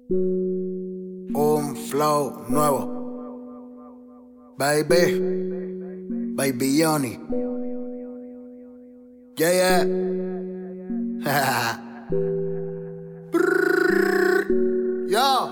Un flow nuevo. Baby, Baby Johnny. Yeah, yeah. Yo.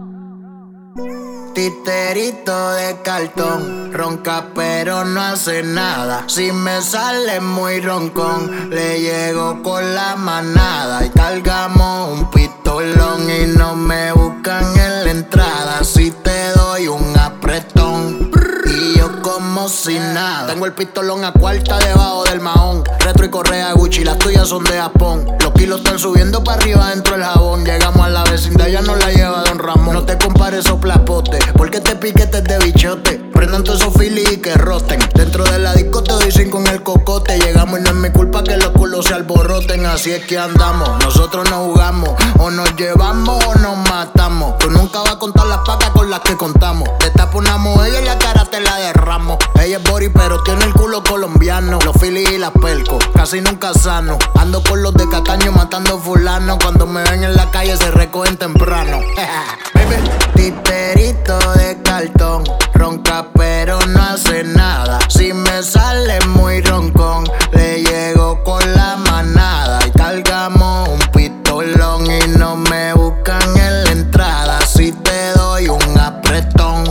Titerito de cartón, ronca pero no hace nada. Si me sale muy roncón, le llego con la manada y cargamos un pistolón y no me buscan en la entrada. Si te doy un apretón y yo como si nada. Tengo el pistolón a cuarta debajo del mahón, retro y correa Gucci, las tuyas son de Japón. Los kilos están subiendo para arriba dentro del jabón. Llegamos a la vecindad, ya nos la lleva Don Ramón. No te compares esos plapotes, porque te piquetes de bichote. Prendan todos esos filis y que roten. Dentro de la disco te doy 5 en el cocote. Llegamos y no es mi culpa que los culos se alboroten. Así es que andamos, nosotros no jugamos. O nos llevamos o nos matamos. Tú nunca vas a contar las pacas con las que contamos. Te tapo una mujer y en la cara te la derramo. Ella es bori pero tiene el culo colombiano. Los filis y las pelcos, casi nunca sano. Ando con los de Cataño matando fulano. Cuando me ven en la calle se recogen temprano. Baby. Titerito de cartón, ronca pero no hace nada. Si me sale muy roncón, le llego con la manada y cargamos un pistolón y no me buscan en la entrada. Si te doy un apretón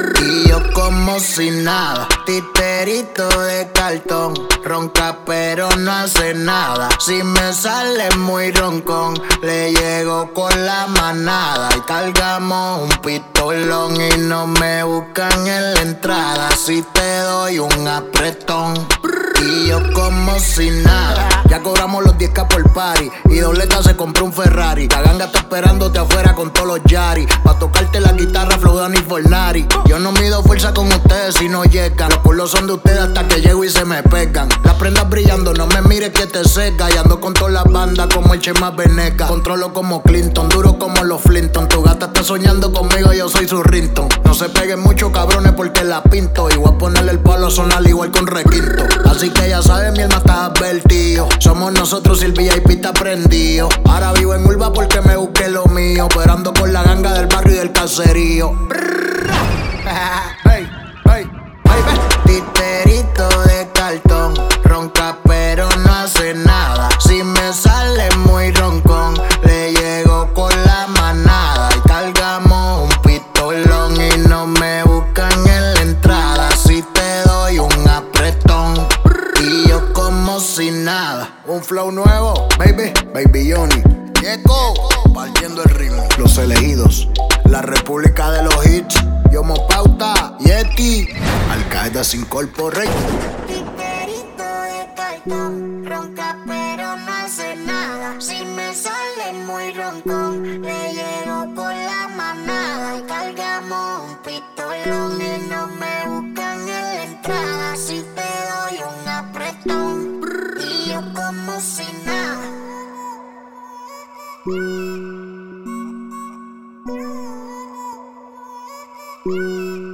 y yo como si nada. Titerito de cartón, ronca pero no hace nada. Si me sale muy roncón, le llego con la manada y cargamos un pistolón y no me buscan en la entrada. Si te doy un apretón y yo como si nada. Ya cobramos los 10K por party y Dobleta se compró un Ferrari. La ganga está esperándote afuera con todos los Yari. Pa' tocarte la guitarra Flow Dani Fornari. Yo no mido fuerza con ustedes si no llegan. Los culos son de ustedes hasta que llego y se me pegan. Las prendas brillando, no me mires que te seca. Y ando con todas las bandas como el Chema Veneca. Controlo como Clinton, duro como los Flinton. Tu gata está soñando conmigo, yo soy su rington. No se peguen mucho cabrones porque la pinto. Y voy a ponerle el palo a sonar igual con requinto. Así que ya sabes, mi alma está advertido. Somos nosotros y el VIP está prendido. Ahora vivo en Urba porque me busqué lo mío. Pero ando con la ganga del barrio y del caserío. Hey, hey, baby. Titerito de cartón, ronca pero no hace nada. Si me sale muy roncón, le llego con la manada y cargamos un pistolón y no me buscan en la entrada. Si te doy un apretón y yo como si nada. Un flow nuevo, baby, Baby Johnny. Diego, partiendo el ritmo. Los elegidos, la república de los hits. Yomo Pauta, Yeti, Al Qaeda sin corporate. Titerito de cartón, ronca pero no hace nada. Si me sale muy roncón, le llego con la manada y cargamos un pistolón y no me buscan en la entrada. Si te doy un apretón y yo como si nada.